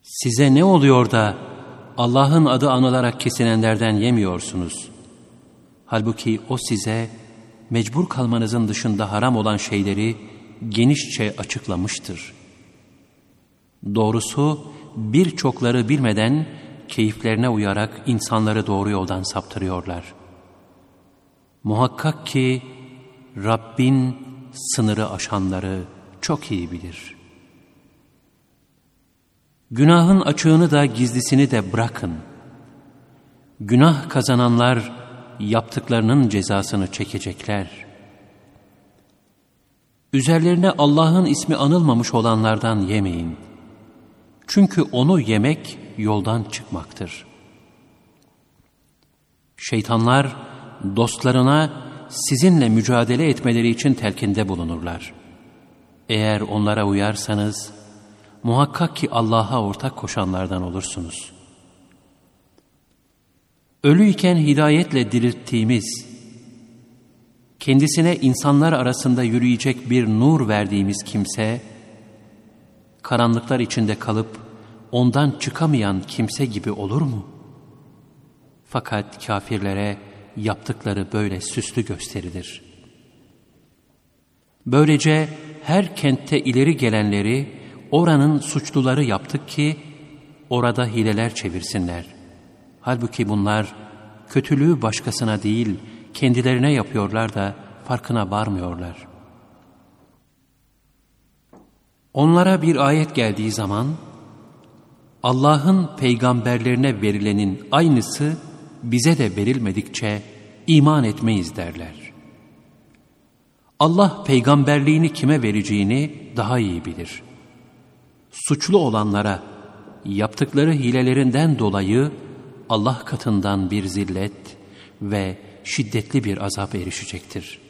Size ne oluyor da Allah'ın adı anılarak kesilenlerden yemiyorsunuz? Halbuki O size mecbur kalmanızın dışında haram olan şeyleri genişçe açıklamıştır. Doğrusu birçokları bilmeden keyiflerine uyarak insanları doğru yoldan saptırıyorlar. Muhakkak ki Rabbin sınırı aşanları çok iyi bilir. Günahın açığını da gizlisini de bırakın. Günah kazananlar yaptıklarının cezasını çekecekler. Üzerlerine Allah'ın ismi anılmamış olanlardan yemeyin. Çünkü onu yemek yoldan çıkmaktır. Şeytanlar dostlarına sizinle mücadele etmeleri için telkinde bulunurlar. Eğer onlara uyarsanız muhakkak ki Allah'a ortak koşanlardan olursunuz. Ölüyken hidayetle dirilttiğimiz, kendisine insanlar arasında yürüyecek bir nur verdiğimiz kimse, karanlıklar içinde kalıp ondan çıkamayan kimse gibi olur mu? Fakat kafirlere yaptıkları böyle süslü gösterilir. Böylece her kentte ileri gelenleri oranın suçluları yaptık ki orada hileler çevirsinler. Halbuki bunlar kötülüğü başkasına değil kendilerine yapıyorlar da farkına varmıyorlar. Onlara bir ayet geldiği zaman Allah'ın peygamberlerine verilenin aynısı bize de verilmedikçe iman etmeyiz derler. Allah peygamberliğini kime vereceğini daha iyi bilir. Suçlu olanlara yaptıkları hilelerinden dolayı Allah katından bir zillet ve şiddetli bir azap erişecektir.